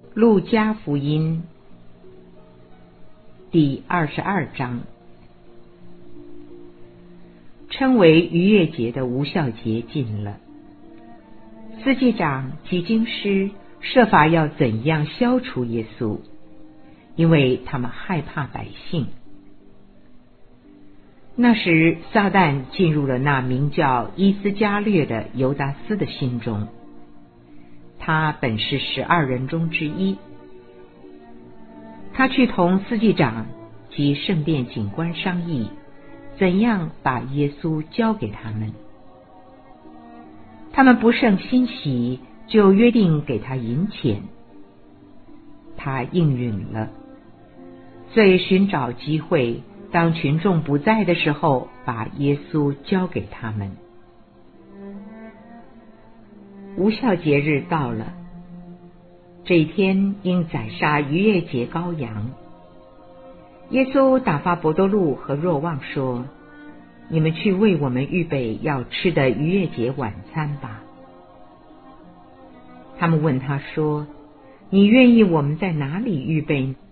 路加福音第22章。称为逾越节的无酵节近了，司祭长及经师设法要怎样消除耶稣，因为他们害怕百姓。那时撒旦进入了那名叫伊斯加略的犹达斯的心中，他本是12人中之一。他去同司祭长及圣殿警官商议，怎样把耶稣交给他们。他们不胜欣喜，就约定给他银钱。他应允了，遂寻找机会，当群众不在的时候，把耶稣交给他们。无酵节日到了，这一天应宰杀逾越节羔羊。耶稣打发伯多禄和若望说：你们去为我们预备要吃的逾越节晚餐吧。他们问他说：你愿意我们在哪里预备呢？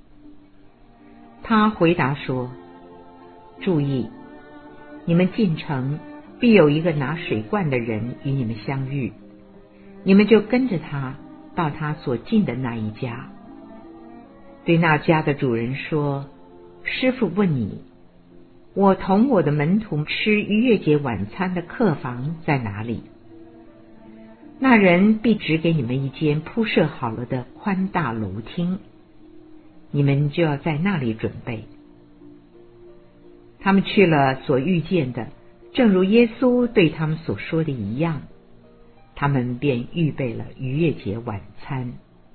他回答说：注意，你们进城，必有一个拿水罐的人与你们相遇，你们就跟着他到他所进的那一家，对那家的主人说：师父问你，我同我的门徒吃逾越节晚餐的客房在哪里？那人必指给你们一间铺设好了的宽大楼厅，你们就要在那里准备。他们去了，所遇见的正如耶稣对他们所说的一样，他们便预备了逾越节晚餐。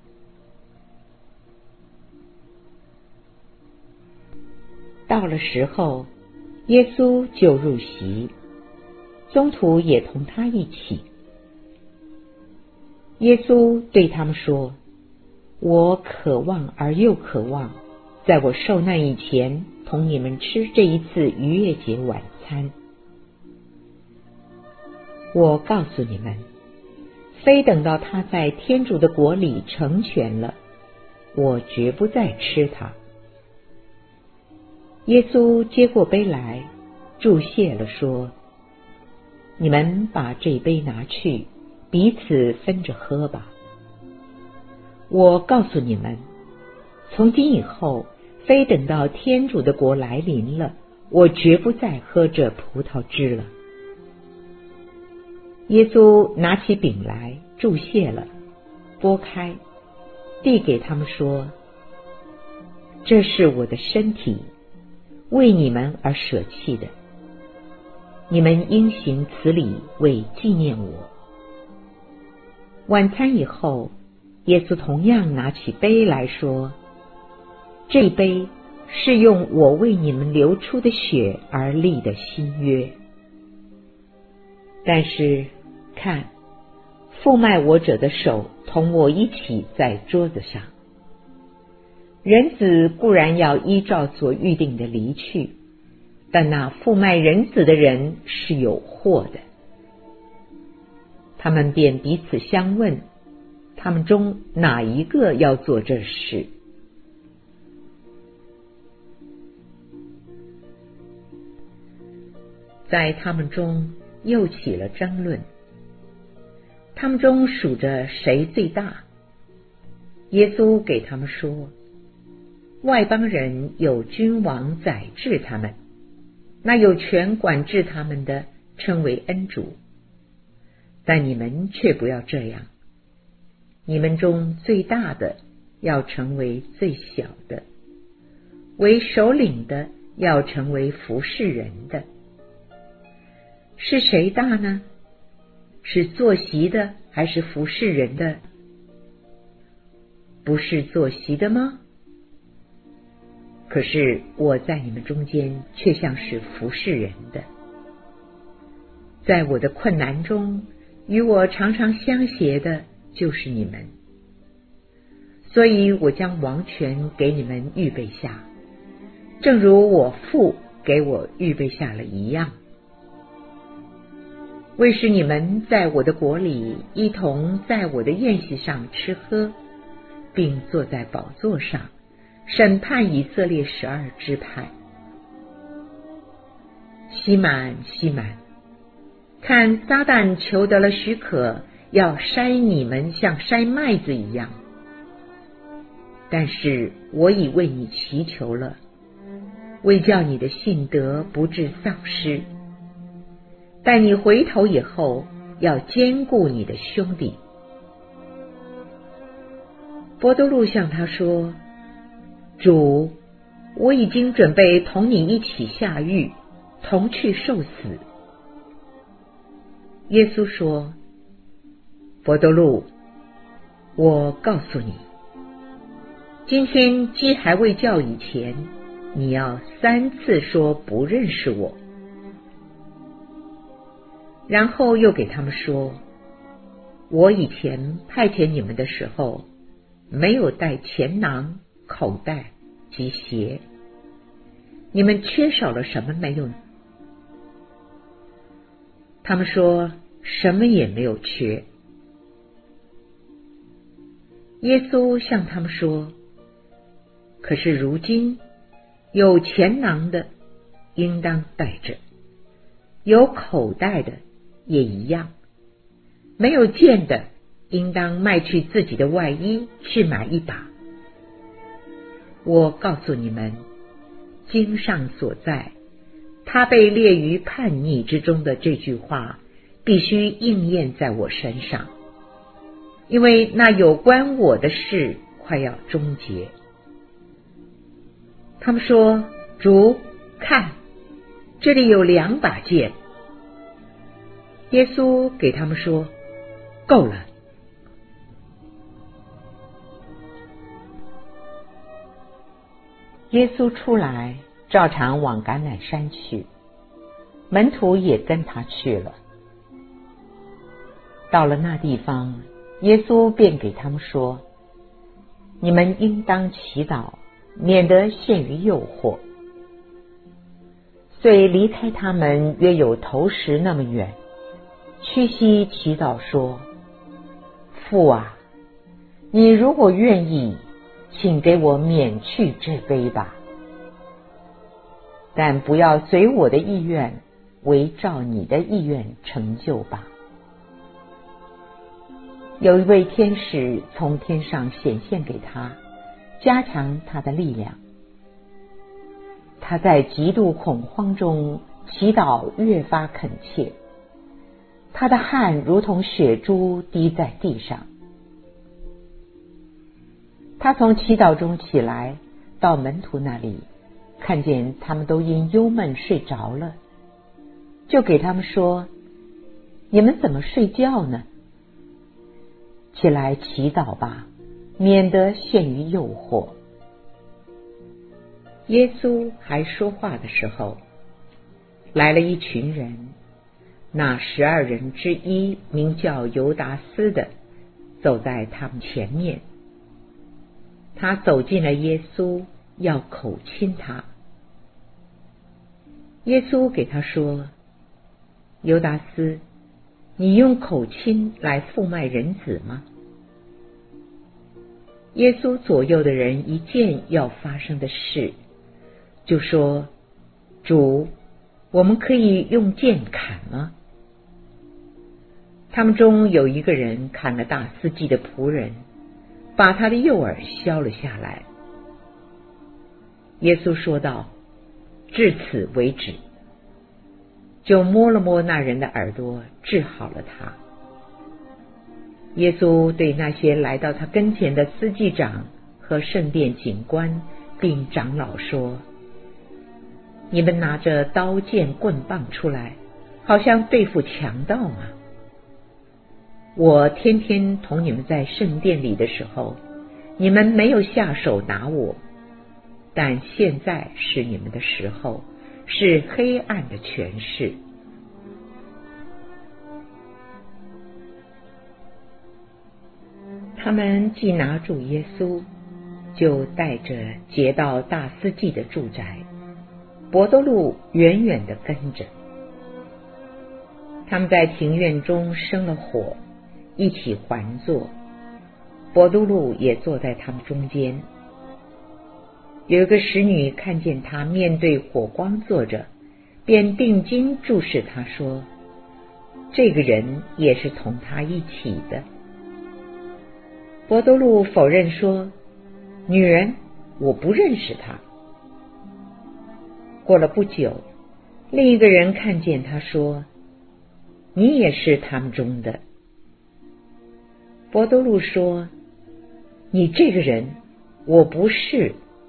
到了时候，耶稣就入席，宗徒也同他一起。耶稣对他们说：我渴望而又渴望，在我受难以前，同你们吃这一次逾越节晚餐。我告诉你们，非等到他在天主的国里成全了，我绝不再吃它。耶稣接过杯来，祝谢了，说：你们把这杯拿去，彼此分着喝吧。我告诉你们，从今以后，非等到天主的国来临了，我绝不再喝这葡萄汁了。耶稣拿起饼来，祝谢了，拨开，递给他们说：这是我的身体，为你们而舍弃的，你们应行此礼为纪念我。晚餐以后，耶稣同样拿起杯来说：这杯是用我为你们流出的血而立的新约。但是看，负卖我者的手同我一起在桌子上。人子固然要依照所预定的离去，但那负卖人子的人是有祸的。他们便彼此相问，他们中哪一个要做这事？在他们中又起了争论，他们中数着谁最大。耶稣给他们说：外邦人有君王宰治他们，那有权管制他们的称为恩主，但你们却不要这样。你们中最大的要成为最小的，为首领的要成为服侍人的。是谁大呢？是坐席的还是服侍人的？不是坐席的吗？可是我在你们中间却像是服侍人的。在我的困难中，与我常常相携的就是你们，所以我将王权给你们预备下，正如我父给我预备下了一样，为使你们在我的国里一同在我的宴席上吃喝， 并坐在宝座上，审判以色列12支派。西满，西满，看撒旦求得了许可，要筛你们像筛麦子一样。但是我已为你祈求了，为叫你的信德不致丧失。待你回头以后，要兼顾你的兄弟。伯多禄向他说：主，我已经准备同你一起下狱，同去受死。耶稣说：伯多禄，我告诉你，今天鸡还未叫以前，你要3次说不认识我。然后又给他们说：我以前派遣你们的时候，没有带钱囊、口袋及鞋，你们缺少了什么没有？他们说什么也没有缺。耶稣向他们说：可是如今有钱囊的应当带着，有口袋的也一样，没有剑的应当卖去自己的外衣去买一把。我告诉你们，经上所在他被列于叛逆之中的这句话必须应验在我身上，因为那有关我的事快要终结。他们说：主，看，这里有2把剑。耶稣给他们说：够了。耶稣出来，照常往橄榄山去，门徒也跟他去了。到了那地方，耶稣便给他们说：你们应当祈祷，免得陷于诱惑。遂离开他们约有头10那么远，屈膝祈祷说：父啊，你如果愿意，请给我免去这杯吧，但不要随我的意愿，惟照你的意愿成就吧。有一位天使从天上显现给他，加强他的力量。他在极度恐慌中祈祷越发恳切，他的汗如同血珠滴在地上。他从祈祷中起来，到门徒那里，看见他们都因忧闷睡着了，就给他们说：你们怎么睡觉呢？起来祈祷吧，免得陷于诱惑。耶稣还说话的时候，来了一群人，那12人之一名叫犹达斯的走在他们前面。他走近了耶稣，要口亲他。耶稣给他说：犹达斯，你用口亲来负卖人子吗？耶稣左右的人一见要发生的事，就说：主，我们可以用剑砍吗？他们中有一个人砍了大司祭的仆人，把他的右耳削了下来。耶稣说道：至此为止，就摸了摸那人的耳朵，治好了他。耶稣对那些来到他跟前的司祭长和圣殿警官并长老说：你们拿着刀剑棍棒出来，好像对付强盗吗？我天天同你们在圣殿里的时候，你们没有下手拿我，但现在是你们的时候，是黑暗的权势。他们既拿住耶稣，就带着劫到大司祭的住宅，伯多禄远远地跟着。他们在庭院中生了火，一起环坐。 伯多禄也坐在他们中间。有一个使女看见他面对火光坐着，便定睛注视他，说：这个人也是同他一起的。伯多禄否认说：女人，我不认识他。过了不久，另一个人看见他，说：你也是他们中的。伯多禄说：你这个人，我不是。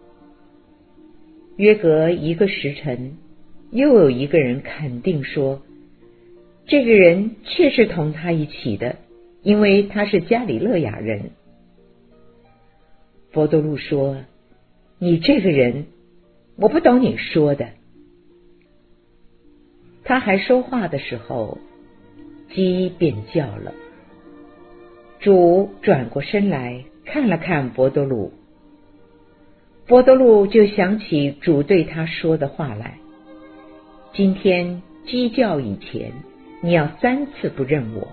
约隔一个时辰，又有一个人肯定说：这个人确是同他一起的，因为他是加里肋亚人。伯多禄说：你这个人，我不懂你说的。他还说话的时候，鸡便叫了。主转过身来看了看伯多禄，伯多禄就想起主对他说的话来：今天鸡叫以前，你要3次不认我。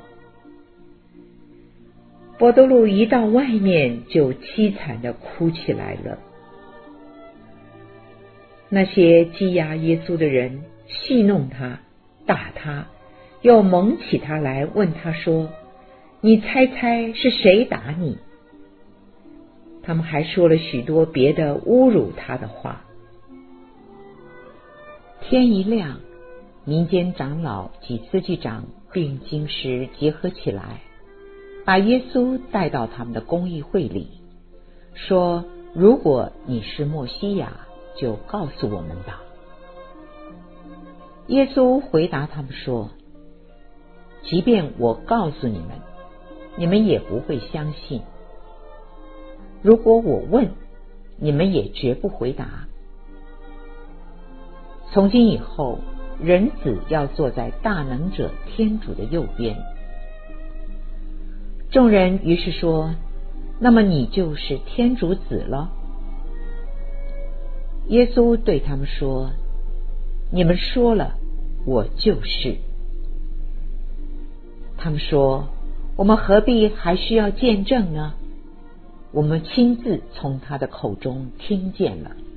伯多禄一到外面就凄惨地哭起来了。那些羁押耶稣的人戏弄他，打他，又蒙起他来问他说：你猜猜是谁打你？他们还说了许多别的侮辱他的话。天一亮，民间长老及司祭长并经师结合起来，把耶稣带到他们的公议会里，说：如果你是默西亚，就告诉我们吧。耶稣回答他们说：即便我告诉你们，你们也不会相信；如果我问，你们也绝不回答。从今以后，人子要坐在大能者天主的右边。众人于是说：那么你就是天主子了。耶稣对他们说：你们说了，我就是。他们说：我们何必还需要见证呢？我们亲自从他的口中听见了。